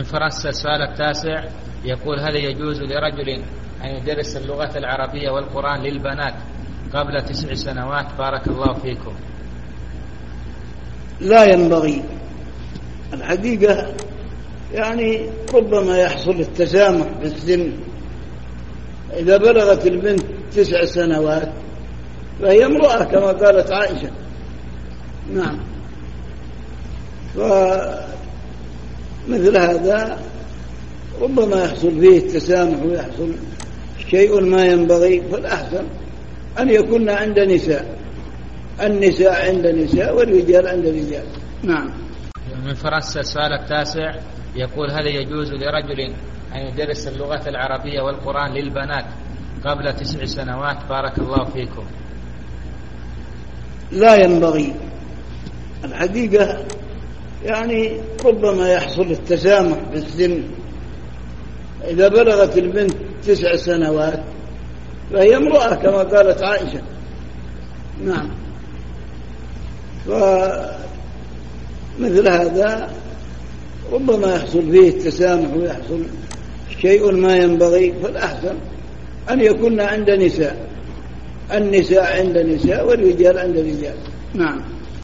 من فرنسا السؤال التاسع يقول: هل يجوز لرجل أن يدرس اللغة العربية والقرآن للبنات قبل 9 سنوات؟ بارك الله فيكم. لا ينبغي. الحقيقة يعني ربما يحصل التسامح بالسن. إذا بلغت البنت 9 سنوات فهي امرأة كما قالت عائشة. نعم. فمثل هذا ربما يحصل فيه التسامح ويحصل شيء ما ينبغي، فالأحسن أن يكون عند نساء، النساء عند نساء والرجال عند رجال. نعم. من فرنسا السؤال التاسع يقول: هل يجوز لرجل أن يدرس اللغة العربية والقرآن للبنات قبل 9 سنوات؟ بارك الله فيكم. لا ينبغي. الحقيقة يعني ربما يحصل التسامح بالسن. إذا بلغت البنت 9 سنوات فهي امرأة كما قالت عائشة. نعم. فمثل هذا ربما يحصل فيه التسامح ويحصل شيء ما ينبغي، فالأحسن أن يكون عند نساء، النساء عند نساء والرجال عند رجال. نعم.